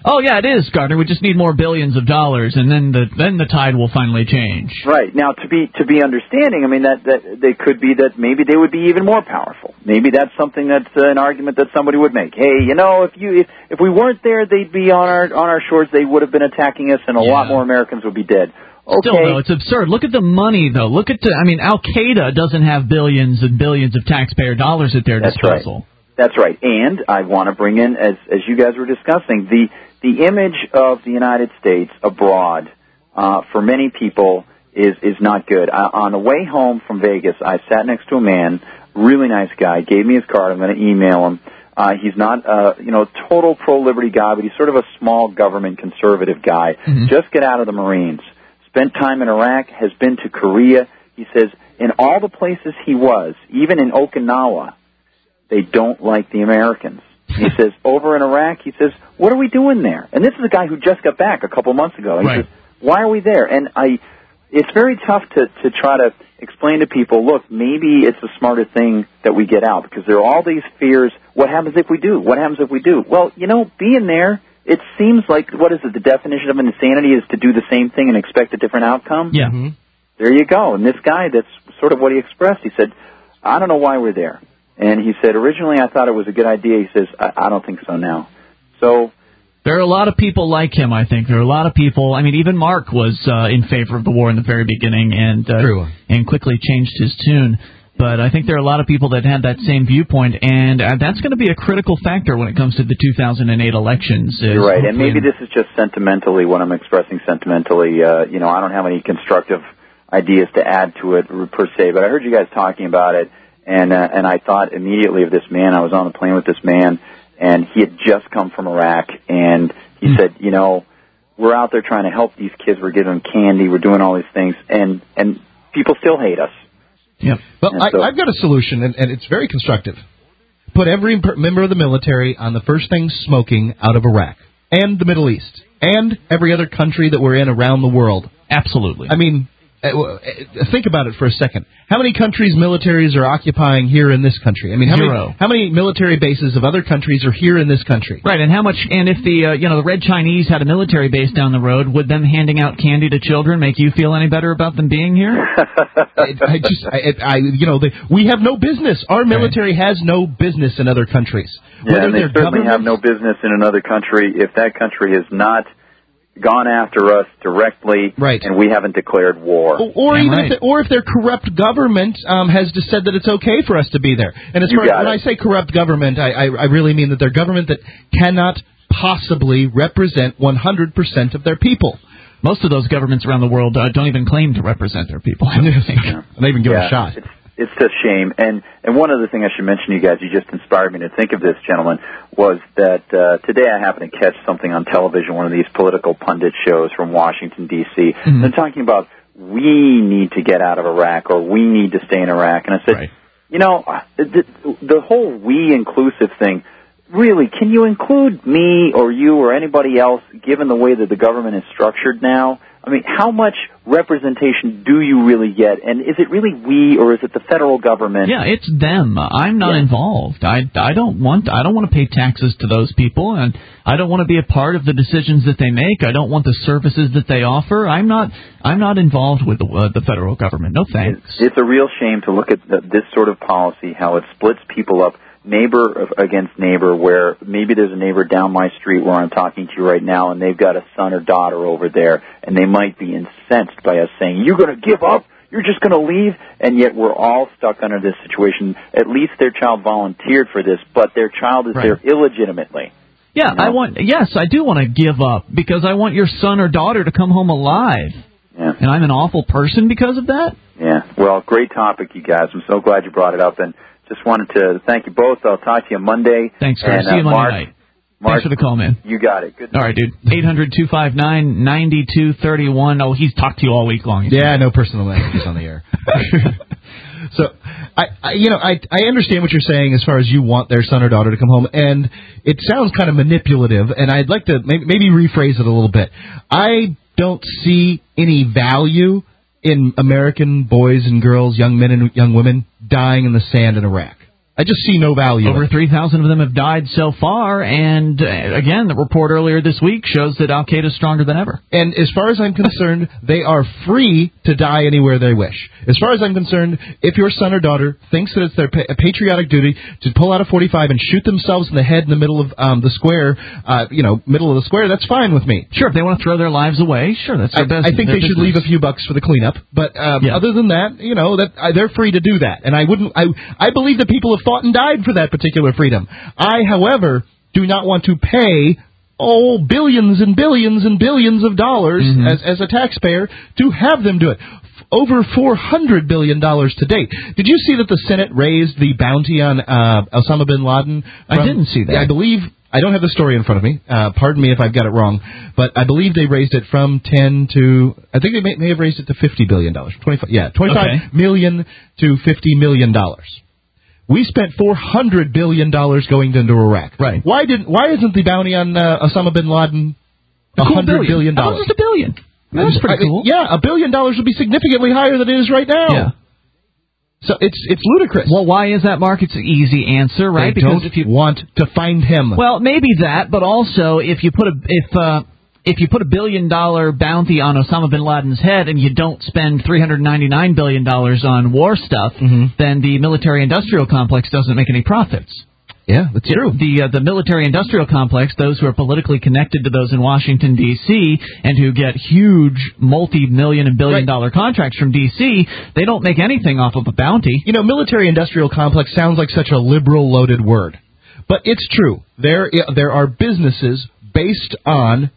Oh, yeah, it is, Gardner. We just need more billions of dollars, and then the then the tide will finally change. Right. Now, to be to be understanding, I mean, that, that they could be that maybe they would be even more powerful. Maybe that's something that's uh, an argument that somebody would make. Hey, you know, if you if, if we weren't there, they'd be on our on our shores. They would have been attacking us, and a yeah. lot more Americans would be dead. Okay. Still, though, it's absurd. Look at the money, though. Look at the, I mean, Al-Qaeda doesn't have billions and billions of taxpayer dollars at their That's disposal. Right. That's right. And I want to bring in, as as you guys were discussing, the the image of the United States abroad uh, for many people is is not good. I, on the way home from Vegas, I sat next to a man, really nice guy, gave me his card. I'm going to email him. Uh, he's not, uh, you know, total pro-liberty guy, but he's sort of a small government conservative guy. Mm-hmm. Just get out of the Marines. Spent time in Iraq, has been to Korea. He says in all the places he was, even in Okinawa, they don't like the Americans. He says, over in Iraq, he says, what are we doing there? And this is a guy who just got back a couple months ago. He right. says, why are we there? And I, it's very tough to, to try to explain to people, look, maybe it's a smarter thing that we get out, because there are all these fears. What happens if we do? What happens if we do? Well, you know, being there, it seems like, what is it, the definition of insanity is to do the same thing and expect a different outcome? Yeah. Mm-hmm. There you go. And this guy, that's sort of what he expressed. He said, I don't know why we're there. And he said, originally I thought it was a good idea. He says, I, I don't think so now. So there are a lot of people like him, I think. There are a lot of people. I mean, even Mark was uh, in favor of the war in the very beginning and uh, True. and quickly changed his tune. But I think there are a lot of people that had that same viewpoint, and uh, that's going to be a critical factor when it comes to the two thousand eight elections. You're right, and maybe this is just sentimentally, what I'm expressing sentimentally. Uh, you know, I don't have any constructive ideas to add to it per se, but I heard you guys talking about it, and uh, and I thought immediately of this man. I was on the plane with this man, and he had just come from Iraq, and he mm. said, you know, we're out there trying to help these kids. We're giving them candy. We're doing all these things, and and people still hate us. Yeah. Well, I, so, I've got a solution, and, and it's very constructive. Put every member of the military on the first thing smoking out of Iraq and the Middle East and every other country that we're in around the world. Absolutely. I mean, think about it for a second. How many countries' militaries are occupying here in this country? I mean, how Zero. many how many military bases of other countries are here in this country? Right, and how much? And if the uh, you know the Red Chinese had a military base down the road, would them handing out candy to children make you feel any better about them being here? I, I just, I, I you know, they, we have no business. Our military right. has no business in other countries. Yeah, Whether and they certainly have no business in another country if that country is not gone after us directly, right. and we haven't declared war. Or, or even right. if, or if their corrupt government um, has just said that it's okay for us to be there. And as you far as when it. I say corrupt government, I, I, I really mean that they're government that cannot possibly represent one hundred percent of their people. Most of those governments around the world uh, don't even claim to represent their people. I don't think. Yeah. They even give yeah, it a shot. It's, it's a shame. And and one other thing I should mention to you guys, you just inspired me to think of this, gentlemen, was that uh, today I happened to catch something on television, one of these political pundit shows from Washington, D C Mm-hmm. They're talking about we need to get out of Iraq or we need to stay in Iraq. And I said, right. you know, the, the whole we inclusive thing, really, can you include me or you or anybody else, given the way that the government is structured now? I mean, how much representation do you really get? And is it really we or is it the federal government? Yeah, it's them. I'm not yeah. involved. I, I don't want I don't want to pay taxes to those people, and I don't want to be a part of the decisions that they make. I don't want the services that they offer. I'm not I'm not involved with the, uh, the federal government. No thanks. It's, it's a real shame to look at the, this sort of policy, how it splits people up. Neighbor against neighbor, where maybe there's a neighbor down my street where I'm talking to you right now, and they've got a son or daughter over there, and they might be incensed by us saying, you're going to give up? You're just going to leave? And yet we're all stuck under this situation. At least their child volunteered for this, but their child is right. there illegitimately. Yeah, you know? I want. Yes, I do want to give up, because I want your son or daughter to come home alive. Yeah. And I'm an awful person because of that? Yeah. Well, great topic, you guys. I'm so glad you brought it up, and just wanted to thank you both. I'll talk to you Monday. Thanks, Chris. And, See you uh, Monday Mark, night. Mark, Thanks for the call, man. You got it. Good. All right, dude. eight hundred two five nine nine two three one. Oh, he's talked to you all week long. Yeah, no personal messages on the air. So, I, I, you know, I, I understand what you're saying as far as you want their son or daughter to come home, and it sounds kind of manipulative, and I'd like to maybe, maybe rephrase it a little bit. I don't see any value in American boys and girls, young men and young women, dying in the sand in Iraq. I just see no value. Over three thousand of them have died so far, and uh, again, the report earlier this week shows that Al-Qaeda is stronger than ever. And as far as I'm concerned, they are free to die anywhere they wish. As far as I'm concerned, if your son or daughter thinks that it's their pa- patriotic duty to pull out a forty-five and shoot themselves in the head in the middle of um, the square, uh, you know, middle of the square, that's fine with me. Sure, if they want to throw their lives away, sure, that's their I, business. I think they should leave a few bucks for the cleanup, but um, yeah. other than that, you know, that uh, they're free to do that. And I wouldn't. I I believe that people have fought and died for that particular freedom. I, however, do not want to pay oh billions and billions and billions of dollars mm-hmm. as as a taxpayer to have them do it. Over four hundred billion dollars to date. Did you see that the Senate raised the bounty on uh, Osama bin Laden? From, I didn't see that. I believe. I don't have the story in front of me. Uh, pardon me if I've got it wrong, but I believe they raised it from ten to. I think they may, may have raised it to fifty billion dollars. Twenty-five, yeah, twenty-five okay. million to fifty million dollars. We spent four hundred billion dollars going into Iraq. Right. Why didn't? Why isn't the bounty on uh, Osama bin Laden a cool hundred billion. billion dollars? That was just a billion. That's pretty cool. Yeah, a billion dollars would be significantly higher than it is right now. Yeah. So it's it's ludicrous. Well, why is that, Mark? It's an easy answer, right? They because don't if you want to find him. Well, maybe that, but also if you put a if uh, if you put a billion dollar bounty on Osama bin Laden's head and you don't spend three hundred ninety-nine billion dollars on war stuff, mm-hmm. then the military-industrial complex doesn't make any profits. Yeah, that's true. The uh, the military-industrial complex, those who are politically connected to those in Washington, D C, and who get huge multi-million and billion-dollar right. contracts from D C, they don't make anything off of a bounty. You know, military-industrial complex sounds like such a liberal-loaded word. But it's true. There, there are businesses based on...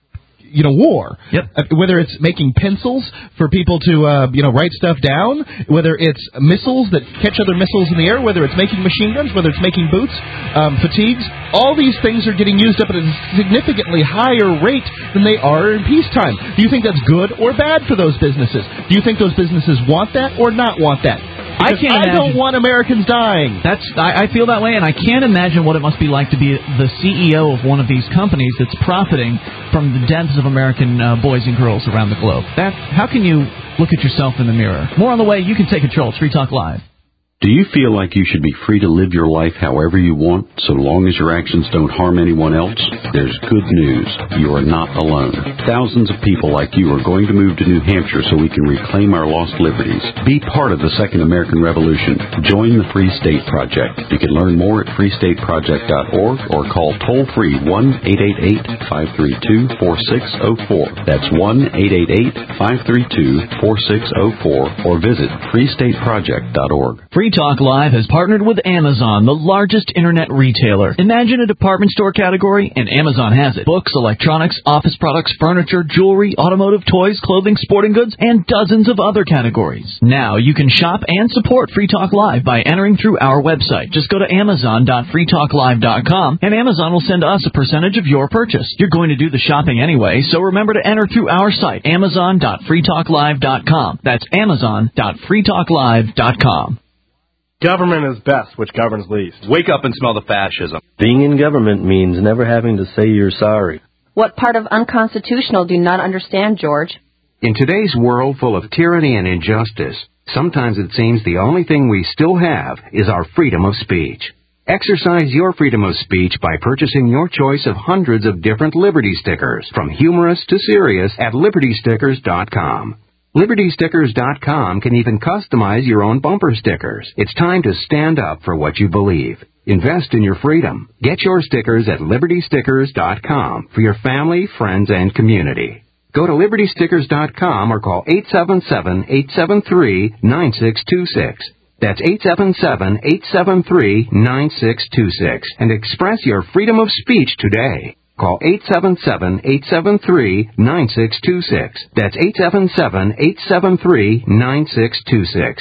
you know, war. Yep. Uh, whether it's making pencils for people to, uh, you know, write stuff down, whether it's missiles that catch other missiles in the air, whether it's making machine guns, whether it's making boots, um, fatigues, all these things are getting used up at a significantly higher rate than they are in peacetime. Do you think that's good or bad for those businesses? Do you think those businesses want that or not want that? I can't I imagine. don't want Americans dying. That's I, I feel that way, and I can't imagine what it must be like to be the C E O of one of these companies that's profiting from the deaths of American uh, boys and girls around the globe. That how can you look at yourself in the mirror? More on the way. You can take control. It's Free Talk Live. Do you feel like you should be free to live your life however you want, so long as your actions don't harm anyone else? There's good news. You are not alone. Thousands of people like you are going to move to New Hampshire so we can reclaim our lost liberties. Be part of the Second American Revolution. Join the Free State Project. You can learn more at free state project dot org or call toll-free one eight eight eight, five three two, four six zero four. That's one eight eight eight, five three two, four six zero four or visit free state project dot org. Free Talk Live has partnered with Amazon, the largest internet retailer. Imagine a department store category, and Amazon has it. Books, electronics, office products, furniture, jewelry, automotive, toys, clothing, sporting goods, and dozens of other categories. Now you can shop and support Free Talk Live by entering through our website. Just go to amazon dot free talk live dot com, and Amazon will send us a percentage of your purchase. You're going to do the shopping anyway, so remember to enter through our site, amazon dot free talk live dot com. That's amazon dot free talk live dot com. Government is best, which governs least. Wake up and smell the fascism. Being in government means never having to say you're sorry. What part of unconstitutional do you not understand, George? In today's world full of tyranny and injustice, sometimes it seems the only thing we still have is our freedom of speech. Exercise your freedom of speech by purchasing your choice of hundreds of different Liberty stickers, from humorous to serious, at liberty stickers dot com. liberty stickers dot com can even customize your own bumper stickers. It's time to stand up for what you believe. Invest in your freedom. Get your stickers at liberty stickers dot com for your family, friends, and community. Go to liberty stickers dot com or call eight seven seven, eight seven three, nine six two six. That's eight seven seven, eight seven three, nine six two six and express your freedom of speech today. Call eight seven seven, eight seven three, nine six two six. That's eight seven seven, eight seven three, nine six two six.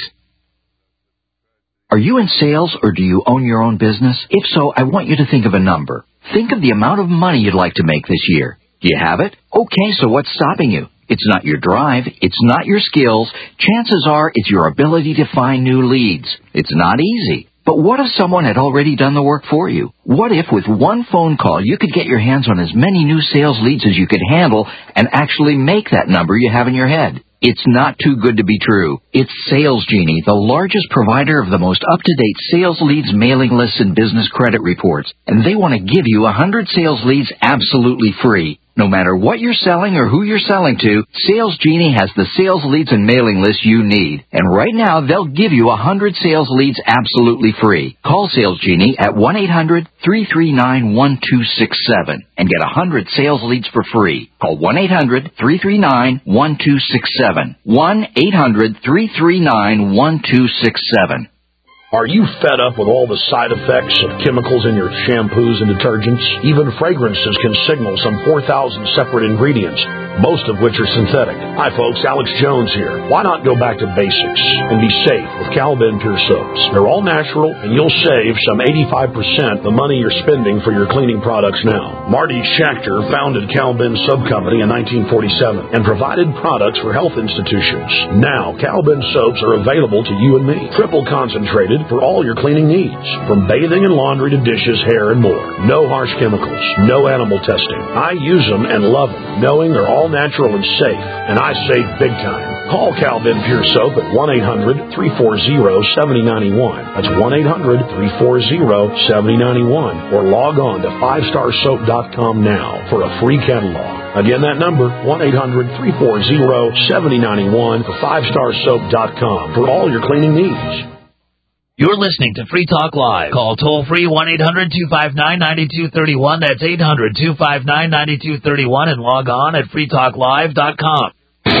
Are you in sales or do you own your own business? If so, I want you to think of a number. Think of the amount of money you'd like to make this year. Do you have it? Okay, so what's stopping you? It's not your drive. It's not your skills. Chances are it's your ability to find new leads. It's not easy. But what if someone had already done the work for you? What if with one phone call you could get your hands on as many new sales leads as you could handle and actually make that number you have in your head? It's not too good to be true. It's Sales Genie, the largest provider of the most up-to-date sales leads, mailing lists, and business credit reports. And they want to give you one hundred sales leads absolutely free. No matter what you're selling or who you're selling to, Sales Genie has the sales leads and mailing lists you need. And right now, they'll give you one hundred sales leads absolutely free. Call Sales Genie at one eight hundred three three nine one two six seven and get one hundred sales leads for free. Call one eight hundred three three nine one two six seven. one eight hundred three three nine one two six seven. Are you fed up with all the side effects of chemicals in your shampoos and detergents? Even fragrances can signal some four thousand separate ingredients, most of which are synthetic. Hi folks, Alex Jones here. Why not go back to basics and be safe with Calvin Pure Soaps? They're all natural and you'll save some eighty-five percent the money you're spending for your cleaning products now. Marty Schachter founded Calvin Soap Company in nineteen forty-seven and provided products for health institutions. Now, Calvin soaps are available to you and me, triple concentrated for all your cleaning needs, from bathing and laundry to dishes, hair, and more. No harsh chemicals, no animal testing. I use them and love them, knowing they're all natural and safe, and I save big time. Call Calvin Pure Soap at one eight hundred three four zero seven zero nine one. That's one eight hundred three four zero seven zero nine one, or log on to five star soap dot com now for a free catalog. Again, that number, one eight hundred three four zero seven zero nine one, or five star soap dot com for all your cleaning needs. You're listening to Free Talk Live. Call toll-free one eight hundred two five nine nine two three one. That's eight hundred two five nine nine two three one, and log on at free talk live dot com.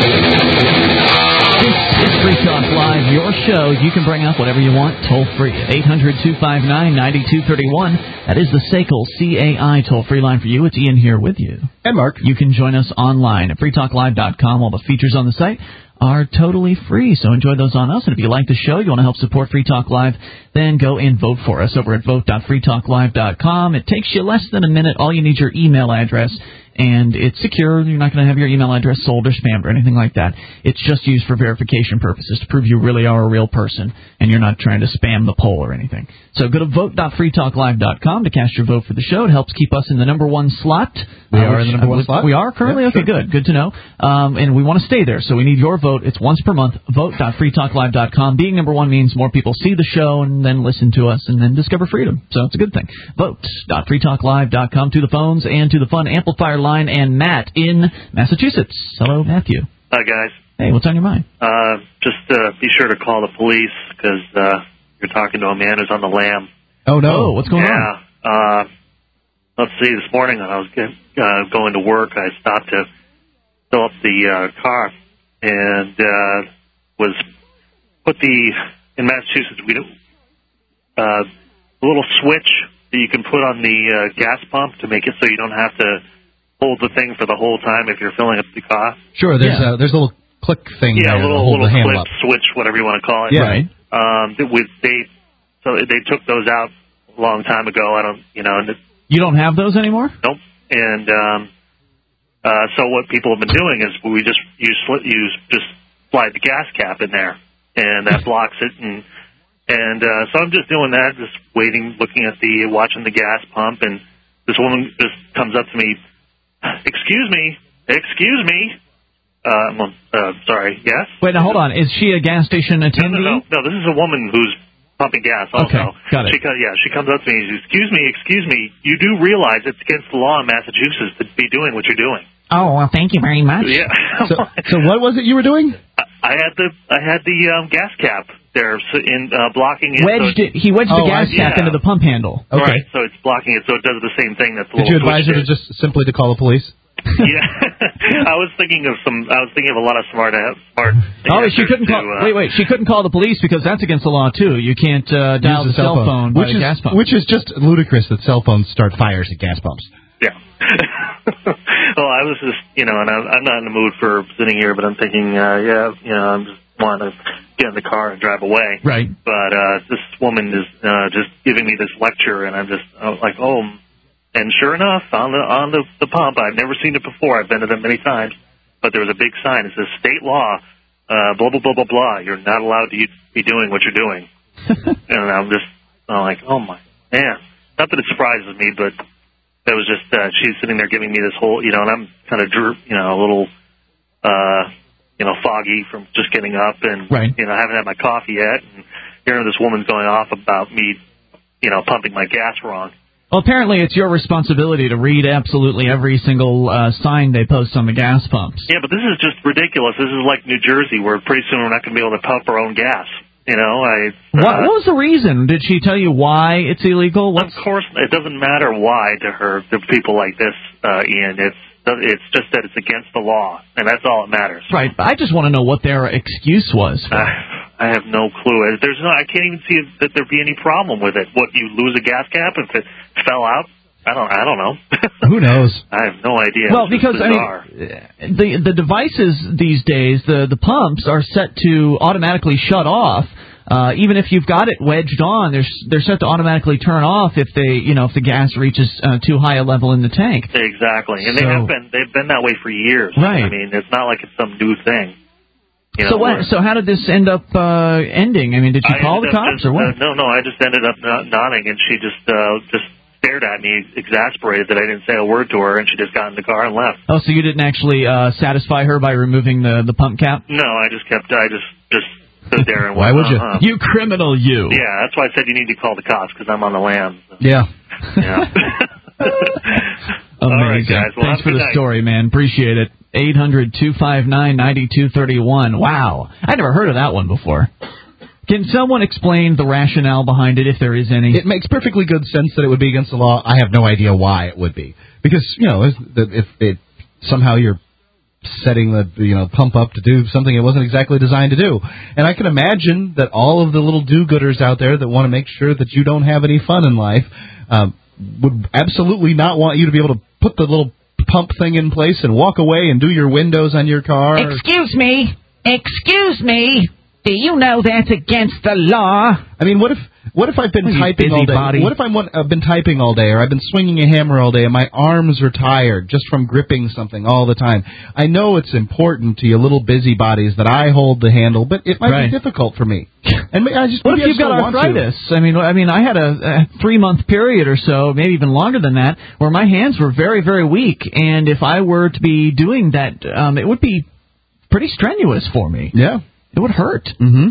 This is Free Talk Live, your show. You can bring up whatever you want toll-free at eight hundred two five nine nine two three one. That is the S A C L C A I toll-free line for you. It's Ian here with you. And Mark. You can join us online at free talk live dot com. All the features on the site are totally free, so enjoy those on us. And if you like the show, you want to help support Free Talk Live, then go and vote for us over at vote dot free talk live dot com. It takes you less than a minute. All you need is your email address, and it's secure. You're not going to have your email address sold or spammed or anything like that. It's just used for verification purposes to prove you really are a real person and you're not trying to spam the poll or anything. So go to vote dot free talk live dot com to cast your vote for the show. It helps keep us in the number one slot. We uh, are in the number one slot? We are currently? Yeah, okay, sure. good. Good to know. Um, and we want to stay there, so we need your vote. It's once per month, vote dot free talk live dot com. Being number one means more people see the show and then listen to us and then discover freedom. So it's a good thing. vote dot free talk live dot com, to the phones and to the Fun Amplifier line, and Matt in Massachusetts. Hello, Matthew. Hi, guys. Hey, what's on your mind? Uh, just uh, be sure to call the police because uh, you're talking to a man who's on the lam. Oh, no. What's going yeah. on? Yeah. Uh, let's see, this morning when I was get, uh, going to work, I stopped to fill up the uh, car and uh, was put the, in Massachusetts, we do, uh, a little switch that you can put on the uh, gas pump to make it so you don't have to hold the thing for the whole time if you're filling up the car. Sure, there's yeah. a there's a little click thing yeah, there a little, to hold little the handle clip, up. switch, whatever you want to call it. Yeah. Right. Um, with they, so they took those out a long time ago. I don't, you know. And it, you don't have those anymore? Nope. And um, uh, so what people have been doing is we just use use just slide the gas cap in there, and that blocks it. And and uh, so I'm just doing that, just waiting, looking at the, watching the gas pump, and this woman just comes up to me. Excuse me, excuse me. Uh, well, uh, sorry, yes? Wait, now hold on. Is she a gas station attendee? No, no, no. no this is a woman who's pumping gas also. Okay, got it. She, yeah, she comes up to me and says, excuse me, excuse me. You do realize it's against the law in Massachusetts to be doing what you're doing. Oh, well, thank you very much. Yeah. so, so what was it you were doing? I, I had the I had the um, gas cap there so in uh, blocking it. Wedged so it. He wedged oh, the gas I, cap yeah. into the pump handle. Okay. Right, so it's blocking it, so it does the same thing. That's the Did you little advise her to switch just simply to call the police? yeah, I was thinking of some. I was thinking of a lot of smart, smart. Oh, she couldn't to, call. Uh, wait, wait. She couldn't call the police because that's against the law too. You can't uh, dial Use the cell phone, phone by which the is, gas pump. Which is just ludicrous that cell phones start fires at gas pumps. Yeah. Well, I was just, you know, and I, I'm not in the mood for sitting here, but I'm thinking, uh, yeah, you know, I'm just wanting to get in the car and drive away. Right. But uh, this woman is uh, just giving me this lecture, and I'm just I was like, oh. And sure enough, on the on the, the pump, I've never seen it before. I've been to them many times, but there was a big sign. It says state law, uh, blah blah blah blah blah. You're not allowed to be doing what you're doing. And I'm just And I'm like, oh, my man. Not that it surprises me, but it was just uh, she's sitting there giving me this whole, you know, and I'm kind of, you know, a little, uh, you know, foggy from just getting up and, right. you know, I haven't had my coffee yet. And hearing this woman's going off about me, you know, pumping my gas wrong. Well, apparently it's your responsibility to read absolutely every single uh, sign they post on the gas pumps. Yeah, but this is just ridiculous. This is like New Jersey, where pretty soon we're not going to be able to pump our own gas. You know, I. Uh, what, what was the reason? Did she tell you why it's illegal? What's... Of course, it doesn't matter why to her, to people like this, uh, Ian. It's it's just that it's against the law, and that's all that matters. Right. I just want to know what their excuse was. For. Uh, I have no clue. There's no. I can't even see that there'd be any problem with it. What, you lose a gas cap if it fell out? I don't. I don't know. Who knows? I have no idea. Well, because I mean, the the devices these days, the the pumps are set to automatically shut off. Uh, even if you've got it wedged on, they're they're set to automatically turn off if they, you know, if the gas reaches uh, too high a level in the tank. Exactly, and so, they have been they've been that way for years. Right. I mean, it's not like it's some new thing. You know, so what? So how did this end up uh, ending? I mean, did you I call the cops just, or what? Uh, no, no. I just ended up not nodding, and she just uh, just stared at me, exasperated that I didn't say a word to her, and she just got in the car and left. Oh, so you didn't actually uh, satisfy her by removing the the pump cap? No, I just kept. I just just. Stood there and why went, would you? Uh-huh. You criminal, you. Yeah, that's why I said you need to call the cops, because I'm on the lam. Yeah. Yeah. Amazing. All right, guys. Well, thanks for the night. story, man. Appreciate it. eight hundred two five nine nine two three one. Wow. I never heard of that one before. Can someone explain the rationale behind it, if there is any? It makes perfectly good sense that it would be against the law. I have no idea why it would be. Because, you know, if, if it somehow you're setting the, you know, pump up to do something it wasn't exactly designed to do. And I can imagine that all of the little do-gooders out there that want to make sure that you don't have any fun in life um, would absolutely not want you to be able to put the little pump thing in place and walk away and do your windows on your car. Excuse me. Excuse me. Do you know that's against the law? I mean, what if what if I've been Well, typing all day? busybody. What if I'm one, I've been typing all day, or I've been swinging a hammer all day, and my arms are tired just from gripping something all the time? I know it's important to you little busybodies that I hold the handle, but it might Right. be difficult for me. And may- I just What maybe if I you've just got don't want to. arthritis? I mean, I mean, I had a, a three-month period or so, maybe even longer than that, where my hands were very, very weak, and if I were to be doing that, um, it would be pretty strenuous for me. Yeah, it would hurt. Mm-hmm.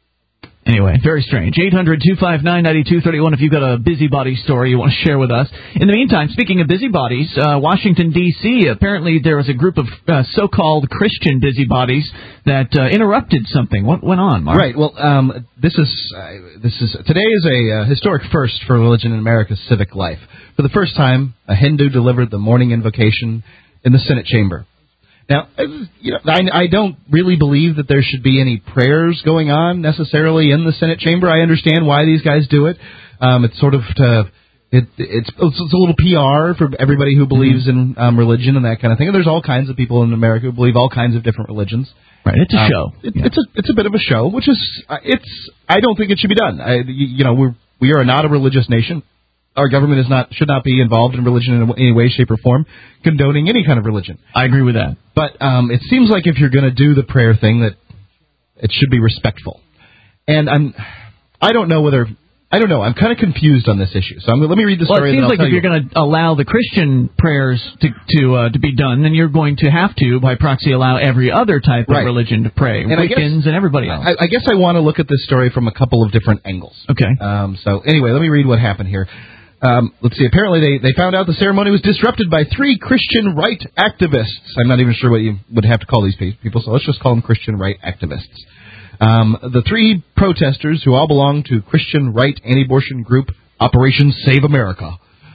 Anyway, very strange. eight hundred two five nine nine two three one if you've got a busybody story you want to share with us. In the meantime, speaking of busybodies, uh, Washington, D C, apparently there was a group of uh, so-called Christian busybodies that uh, interrupted something. What went on, Mark? Right. Well, um, this is uh, this is today is a uh, historic first for religion in America's civic life. For the first time, a Hindu delivered the morning invocation in the Senate chamber. Now, you know, I, I don't really believe that there should be any prayers going on necessarily in the Senate chamber. I understand why these guys do it. Um, it's sort of to, it, it's it's a little P R for everybody who believes in um, religion and that kind of thing. And there's all kinds of people in America who believe all kinds of different religions. Right, it's a um, show. It, yeah. It's a it's a bit of a show, which is uh, it's. I don't think it should be done. I, you, you know, we're we are not a religious nation. Our government is not should not be involved in religion in any way, shape, or form, condoning any kind of religion. I agree with that. But um, it seems like if you're going to do the prayer thing, that it should be respectful. And I'm, I don't know whether, I don't know. I'm kind of confused on this issue. So I'm, let me read the Well, story. it seems and I'll like tell if you. you're going to allow the Christian prayers to to uh, to be done, then you're going to have to, by proxy, allow every other type of Right. religion to pray, And I guess- Wiccans and everybody else. I, I guess I want to look at this story from a couple of different angles. Okay. Um, so anyway, let me read what happened here. Um, let's see. Apparently, they, they found out the ceremony was disrupted by three Christian right activists. I'm not even sure what you would have to call these pe- people, so let's just call them Christian right activists. Um, the three protesters, who all belong to Christian right anti-abortion group Operation Save America,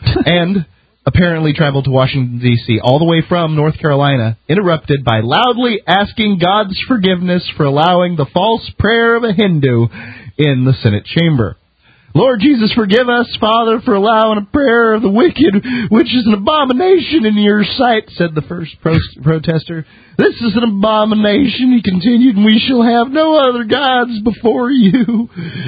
and apparently traveled to Washington, D C, all the way from North Carolina, interrupted by loudly asking God's forgiveness for allowing the false prayer of a Hindu in the Senate chamber. Lord Jesus, forgive us, Father, for allowing a prayer of the wicked, which is an abomination in your sight, said the first pro- protester. This is an abomination, he continued, and we shall have no other gods before you.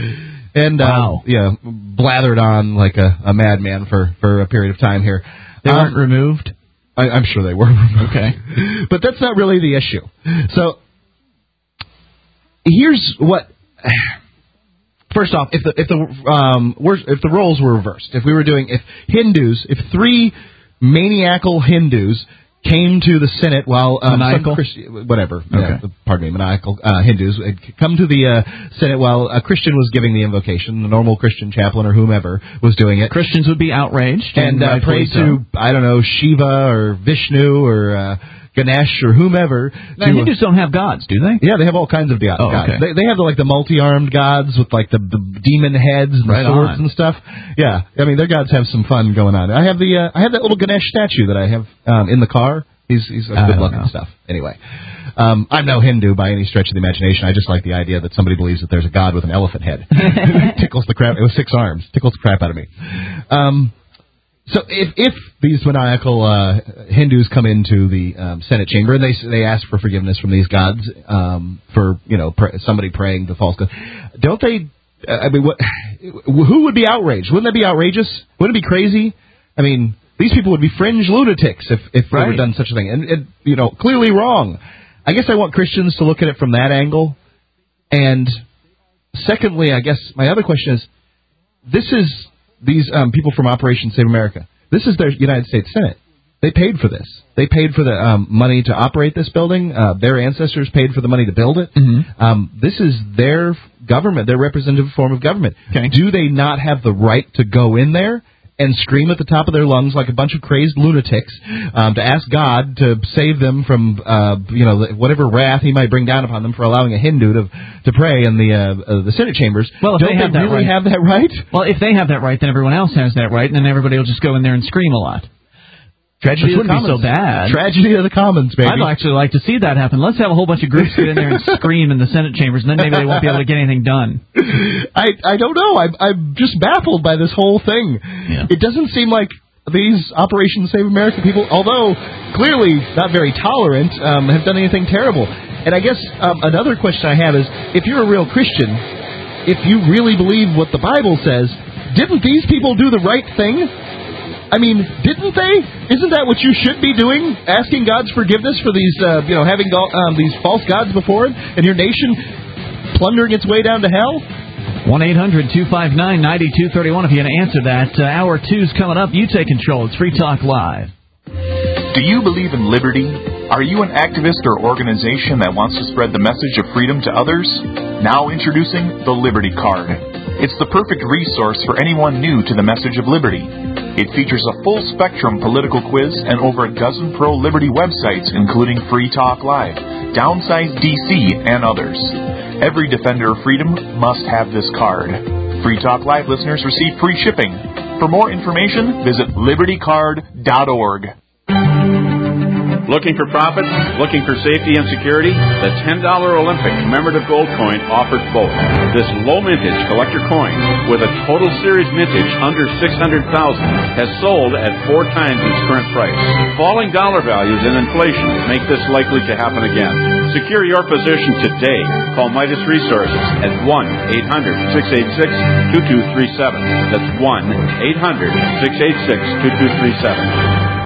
And, wow. uh, yeah, blathered on like a, a madman for, for a period of time here. They Um, weren't removed? I, I'm sure they were removed. Okay. But that's not really the issue. So, here's what... first off, if the if the um were, if the roles were reversed, if we were doing if Hindus, if three maniacal Hindus came to the Senate while um, some Christi- whatever, okay. uh, pardon me, maniacal uh, Hindus had come to the uh, Senate while a Christian was giving the invocation, the normal Christian chaplain or whomever was doing it. Christians would be outraged and, and uh, prayed so. to I don't know Shiva or Vishnu or uh, Ganesh or whomever. Now, to, Hindus don't have gods, do they? Yeah, they have all kinds of gods. Oh, okay. They, they have the, like the multi-armed gods with like the, the demon heads and right the swords on. and stuff. Yeah, I mean their gods have some fun going on. I have the uh, I have that little Ganesh statue that I have um, in the car. He's he's a good looking stuff. Anyway, um, I'm no Hindu by any stretch of the imagination. I just like the idea that somebody believes that there's a god with an elephant head. Tickles the crap. It was six arms. Tickles the crap out of me. Um, so if if these maniacal uh, Hindus come into the um, Senate chamber and they they ask for forgiveness from these gods um, for you know pr- somebody praying the false god, don't they? Uh, I mean, what? Who would be outraged? Wouldn't that be outrageous? Wouldn't it be crazy? I mean. These people would be fringe lunatics if, if right. they were done such a thing. And, and, you know, clearly wrong. I guess I want Christians to look at it from that angle. And secondly, I guess my other question is, this is these um, people from Operation Save America. This is their United States Senate. They paid for this. They paid for the um, money to operate this building. Uh, their ancestors paid for the money to build it. Mm-hmm. Um, this is their government, their representative form of government. Okay. Do they not have the right to go in there and scream at the top of their lungs like a bunch of crazed lunatics um, to ask God to save them from, uh, you know, whatever wrath He might bring down upon them for allowing a Hindu to to pray in the uh, uh, the Senate chambers? Well, if don't they, have they that really right, have that right? Well, if they have that right, then everyone else has that right, and then everybody will just go in there and scream a lot. Tragedy Which of the wouldn't Commons. be so bad. Tragedy of the Commons, baby. I'd actually like to see that happen. Let's have a whole bunch of groups get in there and scream in the Senate chambers, and then maybe they won't be able to get anything done. I I don't know. I'm I'm just baffled by this whole thing. Yeah. It doesn't seem like these Operation Save America people, although clearly not very tolerant, um, have done anything terrible. And I guess um, another question I have is, if you're a real Christian, if you really believe what the Bible says, didn't these people do the right thing? I mean, didn't they? Isn't that what you should be doing? Asking God's forgiveness for these, uh, you know, having um, these false gods before Him, and your nation plundering its way down to hell? one eight hundred two five nine nine two three one if you want to answer that. Uh, hour two's coming up. You take control. It's Free Talk Live. Do you believe in liberty? Are you an activist or organization that wants to spread the message of freedom to others? Now introducing the Liberty Card. It's the perfect resource for anyone new to the message of liberty. It features a full-spectrum political quiz and over a dozen pro-liberty websites, including Free Talk Live, Downsize D C, and others. Every defender of freedom must have this card. Free Talk Live listeners receive free shipping. For more information, visit liberty card dot org. Looking for profits? Looking for safety and security? The ten dollar Olympic commemorative gold coin offers both. This low mintage collector coin, with a total series mintage under six hundred thousand, has sold at four times its current price. Falling dollar values and inflation make this likely to happen again. Secure your position today. Call Midas Resources at one eight hundred six eight six two two three seven. That's one eight hundred six eight six two two three seven.